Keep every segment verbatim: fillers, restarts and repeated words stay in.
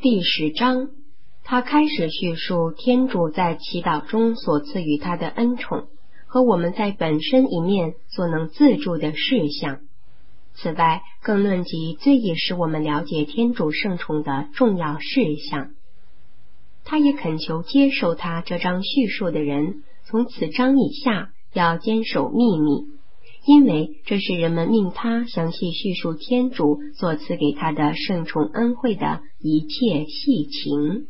第十章，他开始叙述天主在祈祷中所赐予他的恩宠和我们在本身一面所能自助的事项。此外，更论及最易使我们了解天主圣宠的重要事项。他也恳求接受他这章叙述的人从此章以下要坚守秘密，因为这是人们命他详细叙述天主所赐给他的圣宠恩惠的一切细情。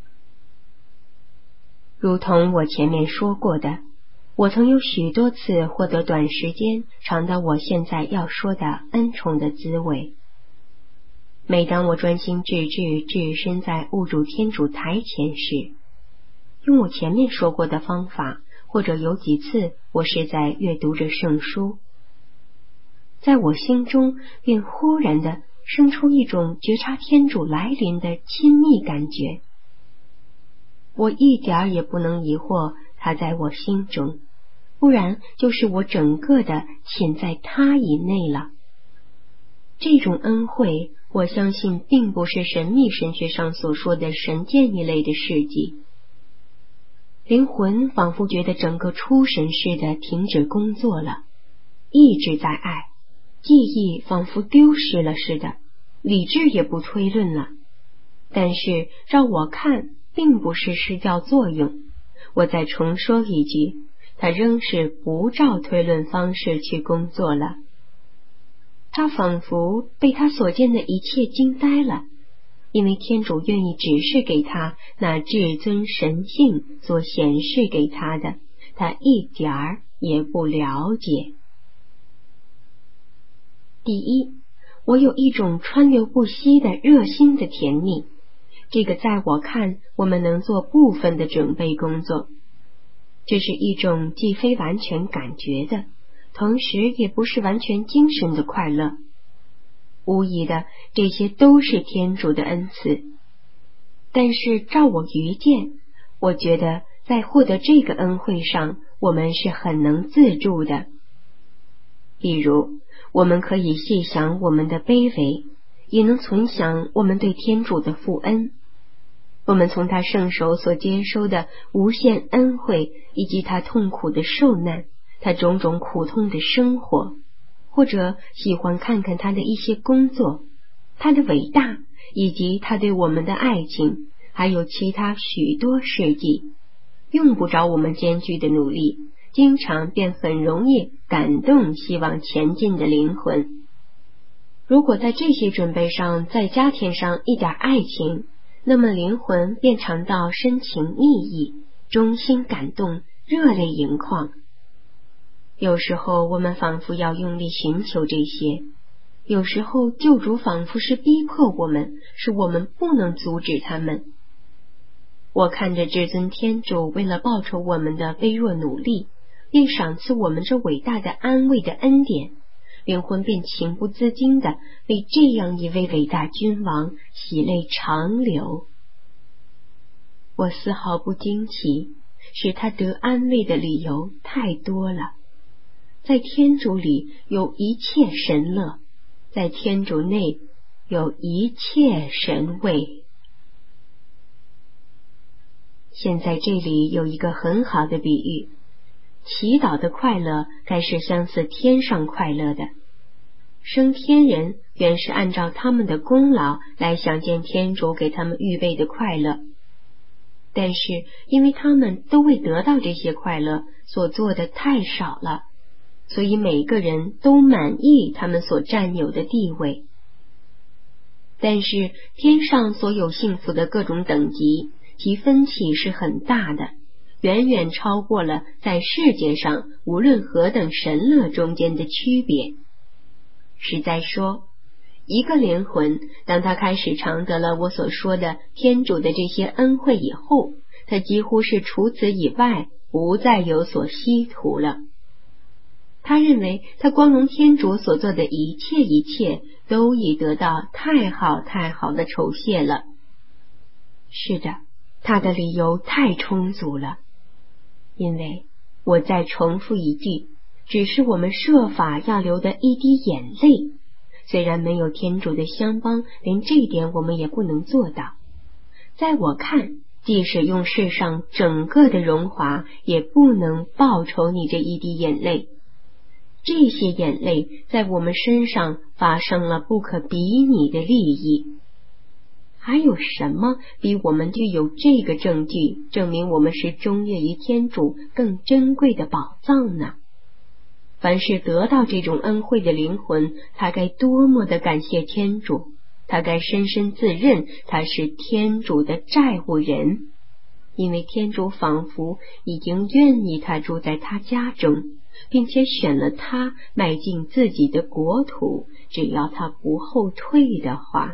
如同我前面说过的，我曾有许多次获得短时间尝到我现在要说的恩宠的滋味。每当我专心致志置身在物主天主台前时，用我前面说过的方法，或者有几次我是在阅读着圣书，在我心中便忽然地生出一种觉察天主来临的亲密感觉。我一点儿也不能疑惑他在我心中，不然就是我整个的潜在他以内了。这种恩惠，我相信并不是神秘神学上所说的神见一类的事迹。灵魂仿佛觉得整个出神似的停止工作了，意志在爱，记忆仿佛丢失了似的，理智也不推论了。但是照我看，并不是失掉作用。我再重说一句，它仍是不照推论方式去工作了。他仿佛被他所见的一切惊呆了，因为天主愿意指示给他那至尊神性所显示给他的，他一点儿也不了解。第一，我有一种川流不息的热心的甜蜜，这个在我看，我们能做部分的准备工作。这是一种既非完全感觉的，同时也不是完全精神的快乐。无疑的，这些都是天主的恩赐。但是照我愚见，我觉得在获得这个恩惠上，我们是很能自助的。比如，我们可以细想我们的卑微，也能存想我们对天主的父恩。我们从他圣手所接收的无限恩惠，以及他痛苦的受难，他种种苦痛的生活，或者喜欢看看他的一些工作，他的伟大，以及他对我们的爱情，还有其他许多事迹，用不着我们艰巨的努力，经常便很容易感动希望前进的灵魂。如果在这些准备上再加添上一点爱情，那么灵魂便尝到深情蜜意，衷心感动，热泪盈眶。有时候我们仿佛要用力寻求这些，有时候救主仿佛是逼迫我们，使我们不能阻止他们。我看着至尊天主为了报酬我们的微弱努力，并赏赐我们这伟大的安慰的恩典，灵魂便情不自禁地为这样一位伟大君王喜泪长流。我丝毫不惊奇，使他得安慰的理由太多了。在天主里有一切神乐，在天主内有一切神慰。现在这里有一个很好的比喻，祈祷的快乐该是相似天上快乐的。升天人原是按照他们的功劳来想见天主给他们预备的快乐，但是因为他们都未得到这些快乐，所做的太少了，所以每个人都满意他们所占有的地位。但是天上所有幸福的各种等级，其分歧是很大的，远远超过了在世界上无论何等神乐中间的区别。实在说，一个灵魂当他开始尝得了我所说的天主的这些恩惠以后，他几乎是除此以外不再有所希图了。他认为他光荣天主所做的一切一切都已得到太好太好的酬谢了。是的，他的理由太充足了，因为我再重复一句，只是我们设法要流的一滴眼泪，虽然没有天主的相帮，连这一点我们也不能做到， 在我看，即使用世上整个的荣华，也不能报酬你这一滴眼泪。这些眼泪在我们身上发生了不可比拟的利益。还有什么比我们具有这个证据，证明我们是忠悦于天主更珍贵的宝藏呢？凡是得到这种恩惠的灵魂，他该多么的感谢天主，他该深深自认他是天主的债务人，因为天主仿佛已经愿意他住在他家中，并且选了他迈进自己的国土，只要他不后退的话。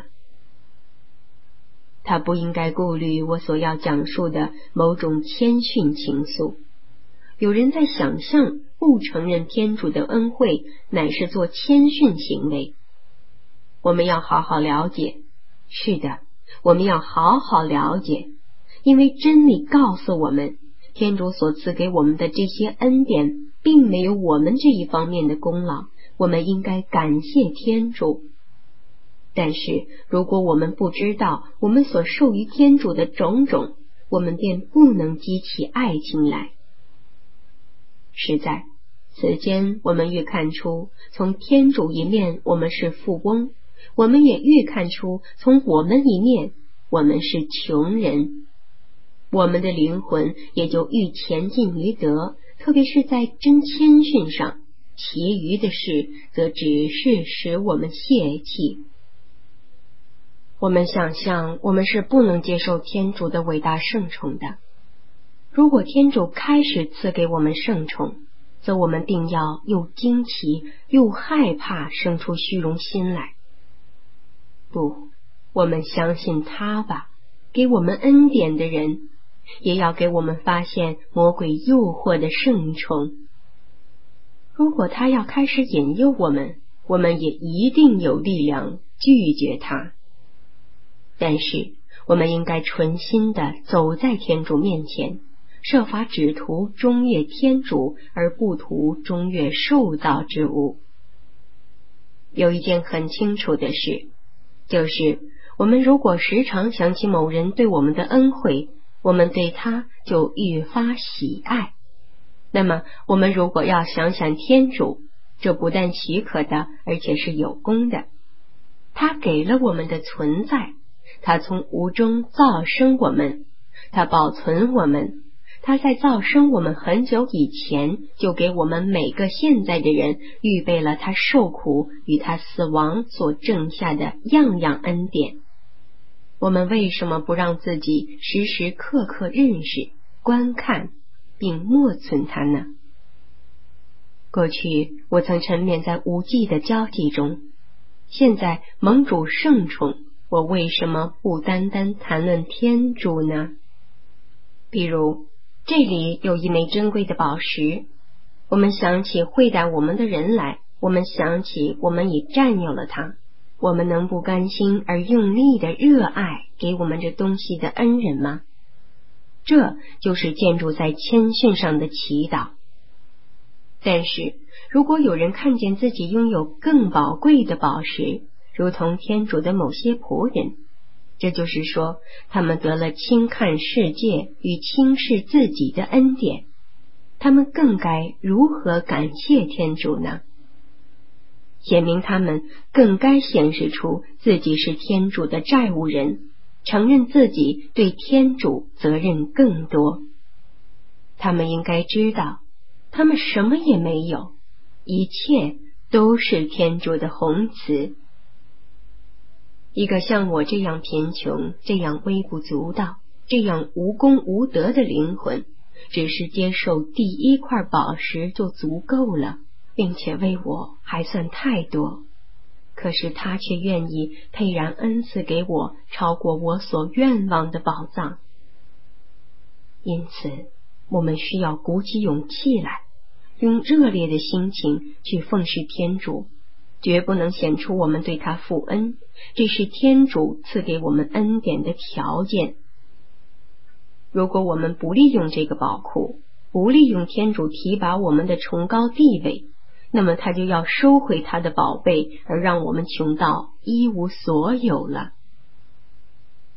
他不应该顾虑我所要讲述的某种谦逊情愫。有人在想象不承认天主的恩惠乃是做谦逊行为。我们要好好了解，是的，我们要好好了解，因为真理告诉我们，天主所赐给我们的这些恩典并没有我们这一方面的功劳，我们应该感谢天主。但是如果我们不知道我们所受于天主的种种，我们便不能激起爱情来。实在此间，我们愈看出从天主一面我们是富翁，我们也愈看出从我们一面我们是穷人。我们的灵魂也就愈前进于德，特别是在真谦逊上，其余的事则只是使我们泄气。我们想象我们是不能接受天主的伟大圣宠的。如果天主开始赐给我们圣宠，则我们定要又惊奇又害怕生出虚荣心来。不，我们相信他吧，给我们恩典的人，也要给我们发现魔鬼诱惑的圣宠。如果他要开始引诱我们，我们也一定有力量拒绝他。但是我们应该纯心地走在天主面前，设法只图忠悦天主，而不图忠悦受造之物。有一件很清楚的事，就是我们如果时常想起某人对我们的恩惠，我们对他就愈发喜爱。那么我们如果要想想天主，这不但许可的，而且是有功的。他给了我们的存在，他从无中造生我们，他保存我们，他在造生我们很久以前，就给我们每个现在的人预备了他受苦与他死亡所挣下的样样恩典。我们为什么不让自己时时刻刻认识、观看并默存它呢？过去我曾沉湎在无际的交际中，现在蒙主圣宠，我为什么不单单谈论天主呢？比如这里有一枚珍贵的宝石，我们想起惠待我们的人来，我们想起我们已占有了它，我们能不甘心而用力的热爱给我们这东西的恩人吗？这就是建筑在谦逊上的祈祷。但是如果有人看见自己拥有更宝贵的宝石，如同天主的某些仆人，这就是说他们得了轻看世界与轻视自己的恩典，他们更该如何感谢天主呢？显明他们更该显示出自己是天主的债务人，承认自己对天主责任更多。他们应该知道，他们什么也没有，一切都是天主的宏慈。一个像我这样贫穷、这样微不足道、这样无功无德的灵魂，只是接受第一块宝石就足够了，并且为我还算太多。可是他却愿意沛然恩赐给我超过我所愿望的宝藏。因此我们需要鼓起勇气来，用热烈的心情去奉侍天主，绝不能显出我们对他负恩，这是天主赐给我们恩典的条件。如果我们不利用这个宝库，不利用天主提拔我们的崇高地位，那么他就要收回他的宝贝，而让我们穷到一无所有了。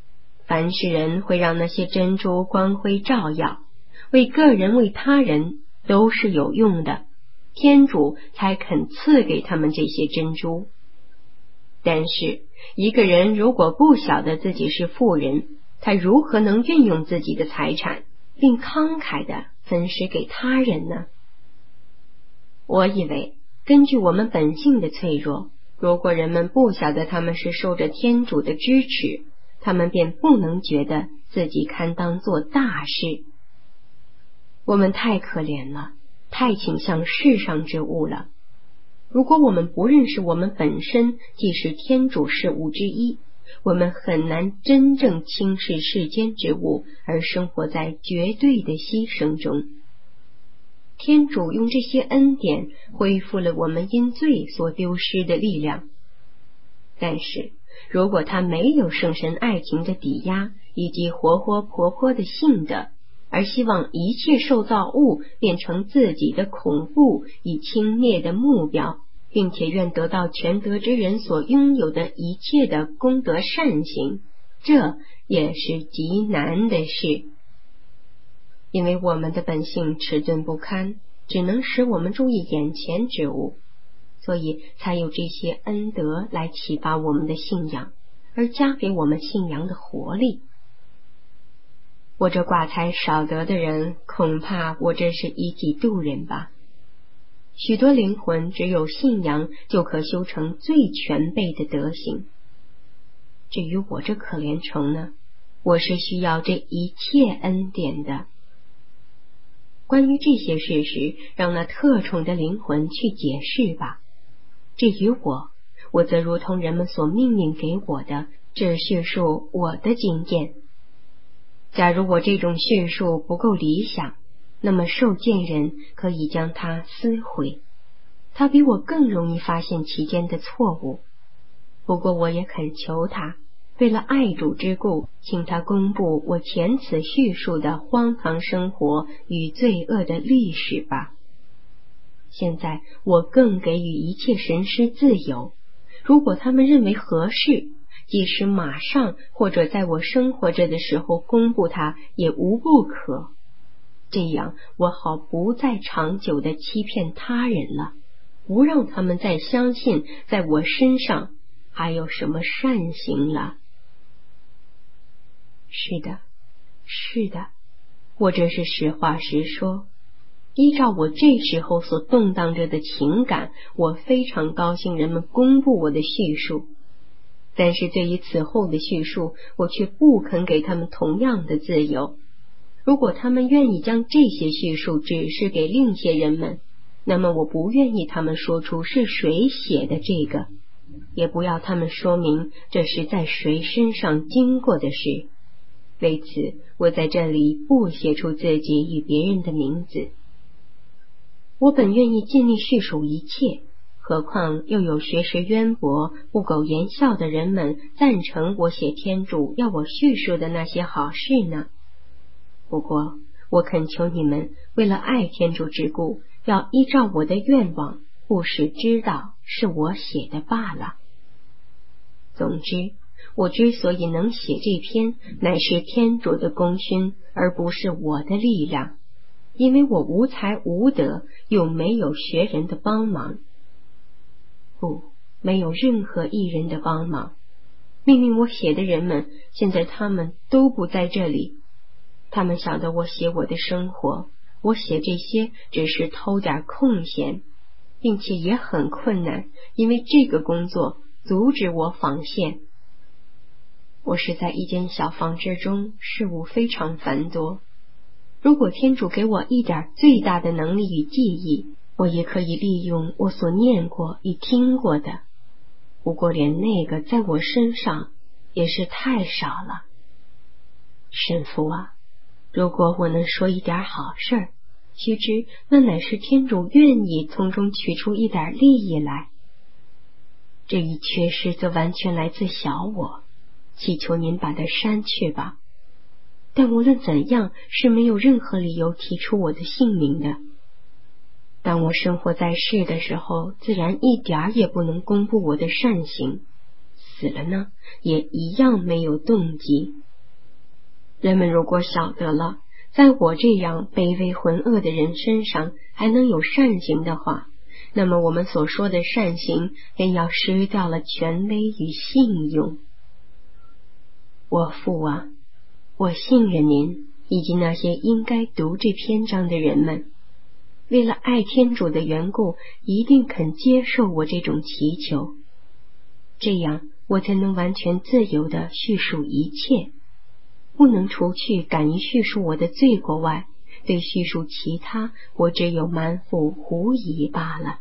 凡是人会让那些珍珠光辉照耀，为个人为他人都是有用的，天主才肯赐给他们这些珍珠。但是一个人如果不晓得自己是富人，他如何能运用自己的财产，并慷慨地分施给他人呢？我以为根据我们本性的脆弱，如果人们不晓得他们是受着天主的支持，他们便不能觉得自己堪当做大事。我们太可怜了，太倾向世上之物了。如果我们不认识我们本身既是天主事物之一，我们很难真正轻视世间之物，而生活在绝对的牺牲中。天主用这些恩典恢复了我们因罪所丢失的力量。但是如果他没有圣神爱情的抵押以及活活泼泼的信德，而希望一切受造物变成自己的恐怖以轻蔑的目标，并且愿得到全德之人所拥有的一切的功德善行，这也是极难的事。因为我们的本性迟钝不堪，只能使我们注意眼前之物，所以才有这些恩德来启发我们的信仰，而加给我们信仰的活力。我这寡才少德的人，恐怕我这是以己度人吧。许多灵魂只有信仰就可修成最全备的德行。至于我这可怜虫呢，我是需要这一切恩典的。关于这些事实，让那特宠的灵魂去解释吧。至于我，我则如同人们所命令给我的，只叙述我的经验。假如我这种叙述不够理想，那么受见人可以将它撕毁，他比我更容易发现其间的错误。不过我也恳求他，为了爱主之故，请他公布我前此叙述的荒唐生活与罪恶的历史吧。现在我更给予一切神师自由，如果他们认为合适，即使马上或者在我生活着的时候公布它，也无不可。这样我好不再长久地欺骗他人了，不让他们再相信在我身上还有什么善行了。是的，是的，我这是实话实说。依照我这时候所动荡着的情感，我非常高兴人们公布我的叙述。但是对于此后的叙述，我却不肯给他们同样的自由。如果他们愿意将这些叙述指示给另些人们，那么我不愿意他们说出是谁写的这个，也不要他们说明这是在谁身上经过的事。为此，我在这里不写出自己与别人的名字。我本愿意尽力叙述一切，何况又有学识渊博、不苟言笑的人们赞成我写天主要我叙述的那些好事呢？不过，我恳求你们，为了爱天主之故，要依照我的愿望，不使知道是我写的罢了。总之，我之所以能写这篇，乃是天主的功勋，而不是我的力量，因为我无才无德，又没有学人的帮忙。不，没有任何一人的帮忙。命令我写的人们，现在他们都不在这里。他们晓得我写我的生活，我写这些只是偷点空闲，并且也很困难，因为这个工作阻止我纺线。我是在一间小房之中，事务非常繁多。如果天主给我一点最大的能力与记忆，我也可以利用我所念过与听过的，不过连那个在我身上也是太少了。神父啊，如果我能说一点好事儿，须知那乃是天主愿意从中取出一点利益来。这一缺失则完全来自小我，祈求您把它删去吧。但无论怎样，是没有任何理由提出我的姓名的。当我生活在世的时候，自然一点儿也不能公布我的善行，死了呢，也一样没有动机。 人们如果晓得了，在我这样卑微浑恶的人身上还能有善行的话，那么我们所说的善行便要失掉了权威与信用。我父啊，我信任您以及那些应该读这篇章的人们，为了爱天主的缘故，一定肯接受我这种祈求，这样我才能完全自由地叙述一切，不能除去敢于叙述我的罪过外，对叙述其他我只有满腹狐疑罢了。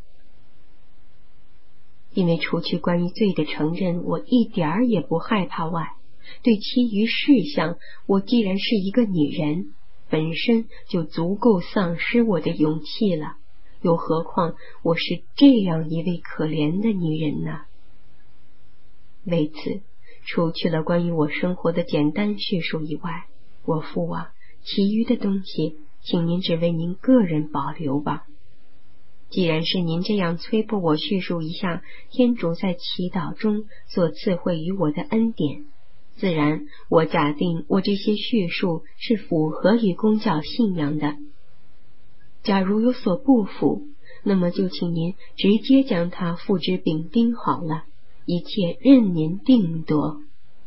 因为除去关于罪的承认我一点儿也不害怕外，对其余事项，我既然是一个女人，本身就足够丧失我的勇气了，又何况我是这样一位可怜的女人呢？为此，除去了关于我生活的简单叙述以外，我父啊，其余的东西请您只为您个人保留吧。既然是您这样催迫我叙述一下天主在祈祷中所赐惠于我的恩典，自然我假定我这些叙述是符合于公教信仰的。假如有所不符，那么就请您直接将它付之丙丁好了，一切任您定夺。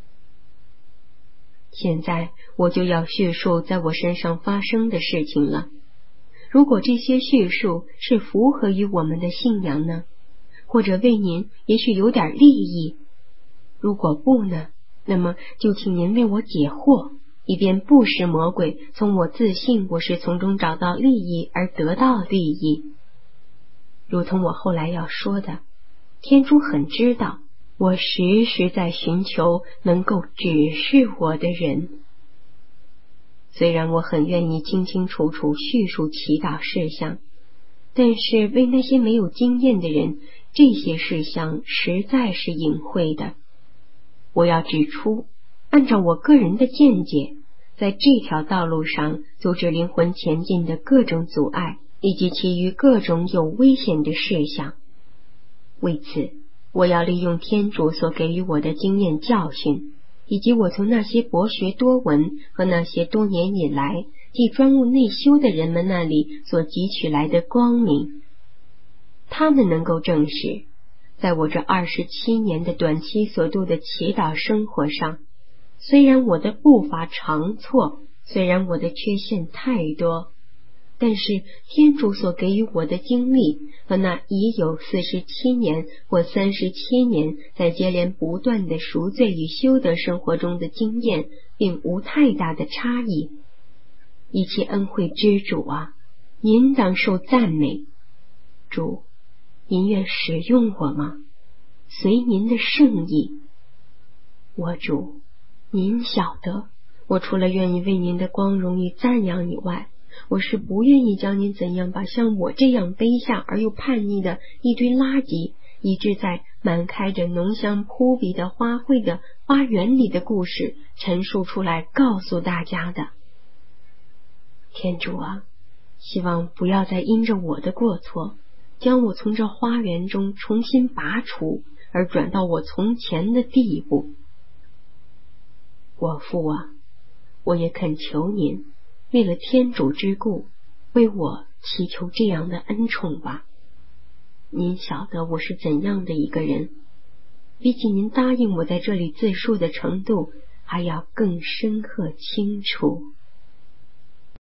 现在我就要叙述在我身上发生的事情了。如果这些叙述是符合于我们的信仰呢，或者为您也许有点利益，如果不呢，那么就请您为我解惑，以便不使魔鬼从我自信我是从中找到利益而得到利益。如同我后来要说的，天主很知道我时时在寻求能够指示我的人。虽然我很愿意清清楚楚叙述祈祷事项，但是为那些没有经验的人，这些事项实在是隐晦的。我要指出，按照我个人的见解，在这条道路上阻止灵魂前进的各种阻碍，以及其余各种有危险的事项。为此，我要利用天主所给予我的经验教训，以及我从那些博学多闻和那些多年以来既专务内修的人们那里所汲取来的光明。他们能够证实，在我这二十七年的短期所度的祈祷生活上，虽然我的步伐常错，虽然我的缺陷太多，但是天主所给予我的经历和那已有四十七年或三十七年在接连不断的赎罪与修德生活中的经验，并无太大的差异。一切恩惠之主啊，您当受赞美。主，您愿使用我吗？随您的圣意。我主，您晓得，我除了愿意为您的光荣与赞扬以外，我是不愿意将您怎样把像我这样卑下而又叛逆的一堆垃圾，移置在满开着浓香扑鼻的花卉的花园里的故事陈述出来告诉大家的。天主啊，希望不要再因着我的过错，将我从这花园中重新拔除，而转到我从前的地步。我父啊，我也恳求您，为了天主之故，为我祈求这样的恩宠吧。您晓得我是怎样的一个人，比起您答应我在这里自述的程度，还要更深刻清楚。